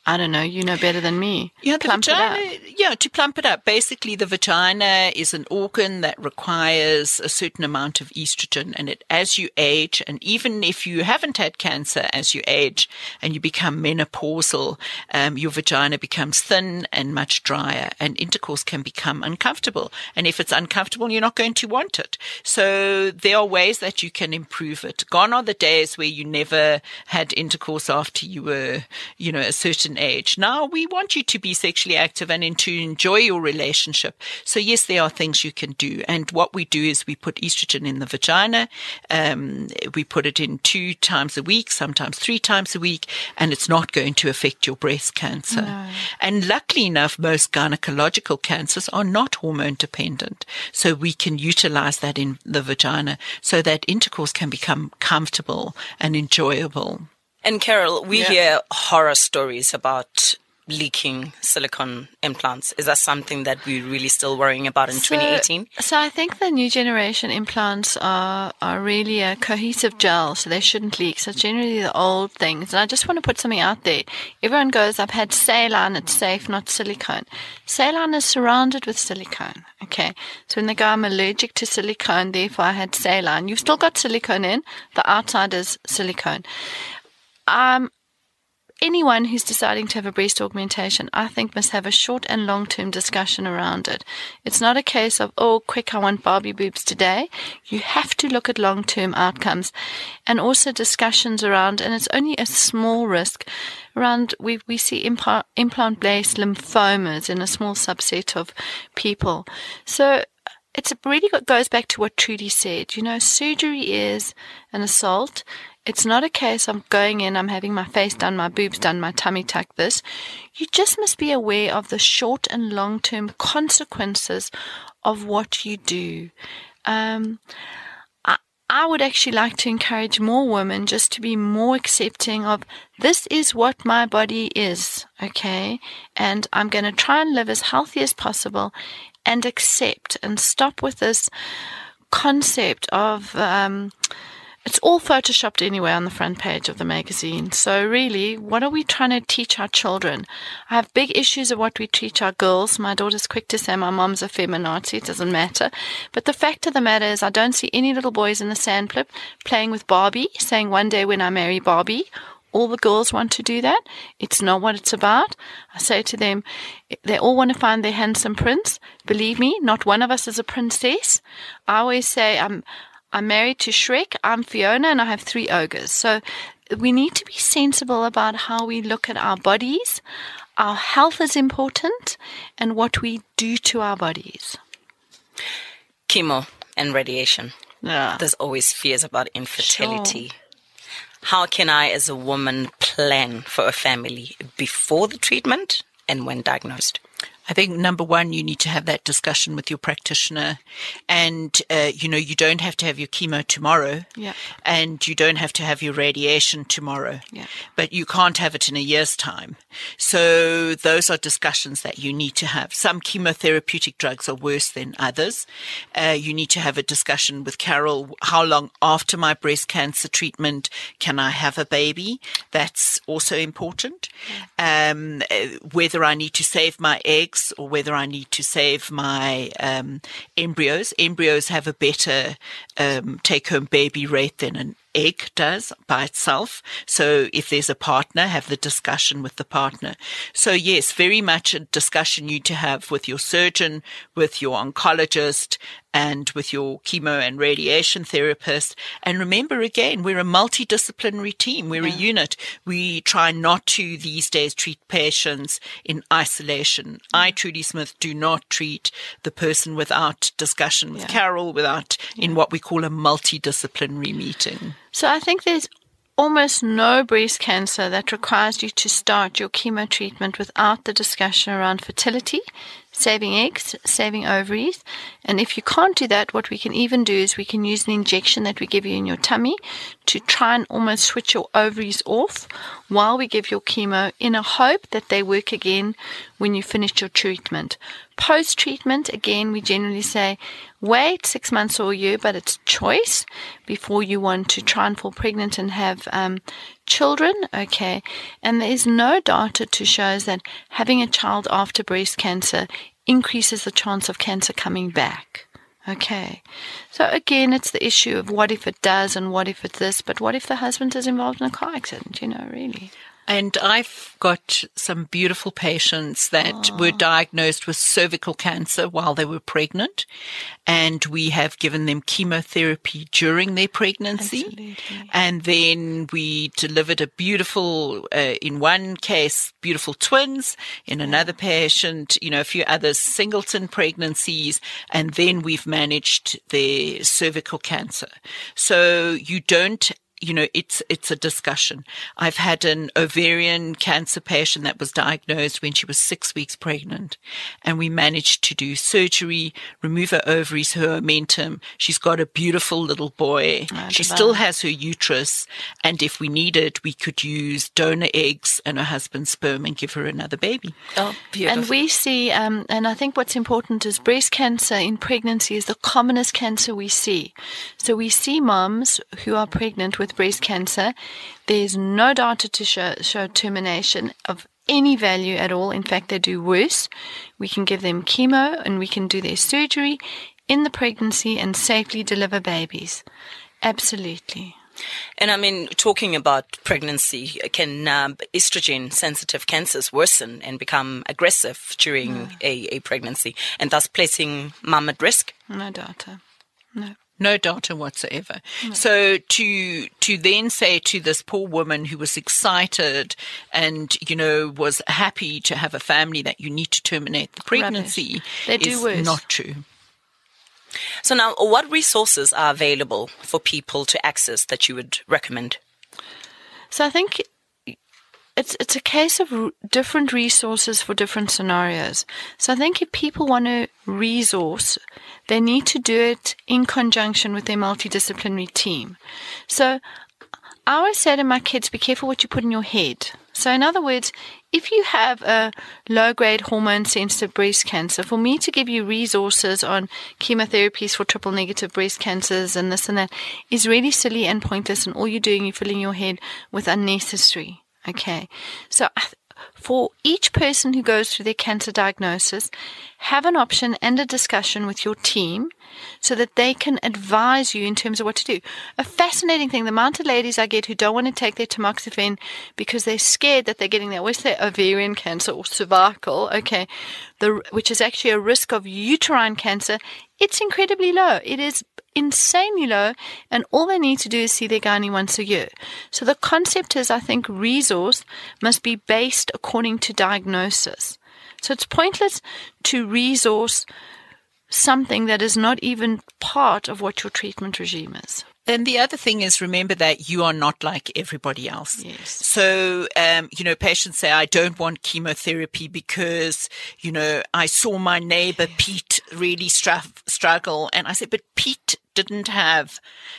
I don't know, you know better than me. Yeah, the Plump it vagina, up. yeah, to plump it up. Basically, the vagina is an organ that requires a certain amount of estrogen. And it, as you age, and even if you haven't had cancer as you age and you become menopausal, um, your vagina becomes thin and much drier, and intercourse can become uncomfortable. And if it's uncomfortable, you're not going to want it. So there are ways that you can improve it. Gone are the days where you never had intercourse after you were, you know, a certain age. Now we want you to be sexually active and in, to enjoy your relationship. So yes, there are things you can do. And what we do is we put estrogen in the vagina. Um, we put it in two times a week, sometimes three times a week, and it's not going to affect your breast cancer. No. And luckily enough, most gynecological cancers are not hormone dependent. So we can utilize that in the vagina so that intercourse can become comfortable and enjoyable. And Carol, we Yeah. hear horror stories about leaking silicone implants. Is that something that we're really still worrying about in So- twenty eighteen? So I think the new generation implants are are really a cohesive gel, so they shouldn't leak. So generally the old things. And I just want to put something out there. Everyone goes, I've had saline, it's safe, not silicone. Saline is surrounded with silicone. Okay. So when they go, I'm allergic to silicone, therefore I had saline. You've still got silicone in. The outside is silicone. Um, Anyone who's deciding to have a breast augmentation, I think, must have a short and long-term discussion around it. It's not a case of, oh, quick, I want Barbie boobs today. You have to look at long-term outcomes and also discussions around, and it's only a small risk, around we, we see implant, implant-based lymphomas in a small subset of people. So it's really what goes back to what Trudy said. You know, surgery is an assault. It's not a case of going in, I'm having my face done, my boobs done, my tummy tucked this. You just must be aware of the short and long-term consequences of what you do. Um, I, I would actually like to encourage more women just to be more accepting of this is what my body is, okay? And I'm going to try and live as healthy as possible and accept and stop with this concept of... Um, It's all photoshopped anyway on the front page of the magazine. So really, what are we trying to teach our children? I have big issues of what we teach our girls. My daughter's quick to say my mom's a feminazi. It doesn't matter. But the fact of the matter is I don't see any little boys in the sandpit playing with Barbie, saying one day when I marry Barbie, all the girls want to do that. It's not what it's about. I say to them, they all want to find their handsome prince. Believe me, not one of us is a princess. I always say I'm... I'm married to Shrek, I'm Fiona, and I have three ogres. So we need to be sensible about how we look at our bodies. Our health is important, and what we do to our bodies. Chemo and radiation. Yeah. There's always fears about infertility. Sure. How can I, as a woman, plan for a family before the treatment and when diagnosed? I think number one, you need to have that discussion with your practitioner, and uh, you know you don't have to have your chemo tomorrow, Yeah. and you don't have to have your radiation tomorrow, Yeah. but you can't have it in a year's time. So those are discussions that you need to have. Some chemotherapeutic drugs are worse than others. Uh, you need to have a discussion with Carol. How long after my breast cancer treatment can I have a baby? That's also important. Yeah. Um, whether I need to save my eggs or whether I need to save my um, embryos. Embryos have a better um, take-home baby rate than an egg does by itself. So if there's a partner, have the discussion with the partner. So yes, very much a discussion you need to have with your surgeon, with your oncologist, and with your chemo and radiation therapist. And remember, again, we're a multidisciplinary team. We're Yeah. a unit. We try not to these days treat patients in isolation. I, Trudy Smith, do not treat the person without discussion with Yeah. Carol, without in what we call a multidisciplinary meeting. So I think there's almost no breast cancer that requires you to start your chemo treatment without the discussion around fertility, saving eggs, saving ovaries. And if you can't do that, what we can even do is we can use an injection that we give you in your tummy to try and almost switch your ovaries off while we give your chemo, in a hope that they work again when you finish your treatment. Post-treatment, again, we generally say wait six months or a year, but it's choice before you want to try and fall pregnant and have um, children, okay? And there is no data to show that having a child after breast cancer increases the chance of cancer coming back. Okay. So again, it's the issue of what if it does and what if it's this, but what if the husband is involved in a car accident, you know, really? And I've got some beautiful patients that oh. were diagnosed with cervical cancer while they were pregnant, and we have given them chemotherapy during their pregnancy. Absolutely. And then we delivered a beautiful, uh, in one case, beautiful twins, in another patient, you know, a few others, singleton pregnancies, and then we've managed their cervical cancer. So you don't You know, it's, it's a discussion. I've had an ovarian cancer patient that was diagnosed when she was six weeks pregnant, and we managed to do surgery, remove her ovaries, her omentum. She's got a beautiful little boy. Oh, she still has her uterus. And if we needed, we could use donor eggs and her husband's sperm and give her another baby. Oh, beautiful. And we see, um, and I think what's important is breast cancer in pregnancy is the commonest cancer we see. So we see moms who are pregnant with breast cancer. There's no data to show, show termination of any value at all. In fact, they do worse. We can give them chemo and we can do their surgery in the pregnancy and safely deliver babies. Absolutely. And I mean, talking about pregnancy, can um, estrogen-sensitive cancers worsen and become aggressive during no. a, a pregnancy, and thus placing mum at risk? No data. No. No data whatsoever. No. So to to then say to this poor woman who was excited and, you know, was happy to have a family that you need to terminate the pregnancy They do is worse. not true. So now, what resources are available for people to access that you would recommend? So I think it's it's a case of r- different resources for different scenarios. So I think if people want to resource, they need to do it in conjunction with their multidisciplinary team. So I always say to my kids, be careful what you put in your head. So in other words, if you have a low-grade hormone-sensitive breast cancer, for me to give you resources on chemotherapies for triple-negative breast cancers and this and that is really silly and pointless, and all you're doing, you're filling your head with unnecessary. Okay, so for each person who goes through their cancer diagnosis, have an option and a discussion with your team so that they can advise you in terms of what to do. A fascinating thing, the amount of ladies I get who don't want to take their tamoxifen because they're scared that they're getting their, what's their ovarian cancer or cervical, okay, the, which is actually a risk of uterine cancer, it's incredibly low. It is insanely low, and all they need to do is see their gynae once a year. So the concept is, I think, resource must be based according to diagnosis. So it's pointless to resource something that is not even part of what your treatment regime is. And the other thing is, remember that you are not like everybody else. Yes. So, um, you know, patients say, I don't want chemotherapy because, you know, I saw my neighbor Pete really stru- struggle. And I said, but Pete didn't have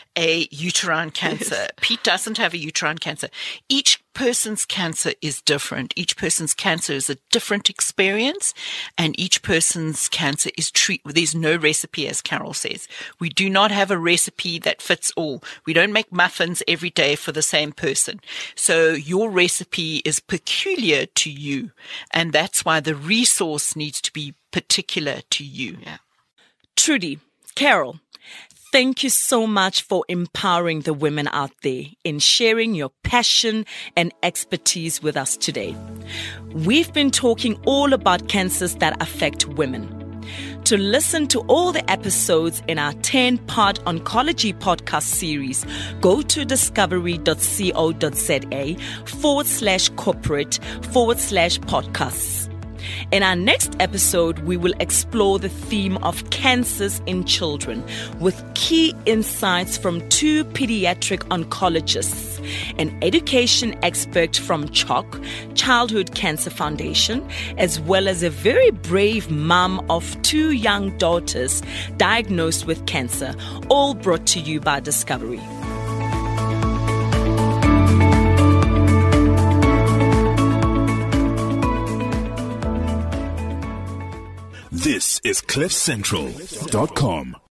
a uterine cancer. Yes. Pete doesn't have a uterine cancer. Each person's cancer is different. Each person's cancer is a different experience, and each person's cancer is treat. There's no recipe, as Carol says. We do not have a recipe that fits all. We don't make muffins every day for the same person. So your recipe is peculiar to you, and that's why the resource needs to be particular to you. Yeah. Trudy, Carol, thank you so much for empowering the women out there in sharing your passion and expertise with us today. We've been talking all about cancers that affect women. To listen to all the episodes in our ten-part oncology podcast series, go to discovery.co.za forward slash corporate forward slash podcasts. In our next episode, we will explore the theme of cancers in children with key insights from two pediatric oncologists, an education expert from C H O C, Childhood Cancer Foundation, as well as a very brave mom of two young daughters diagnosed with cancer, all brought to you by Discovery. This is cliff central dot com.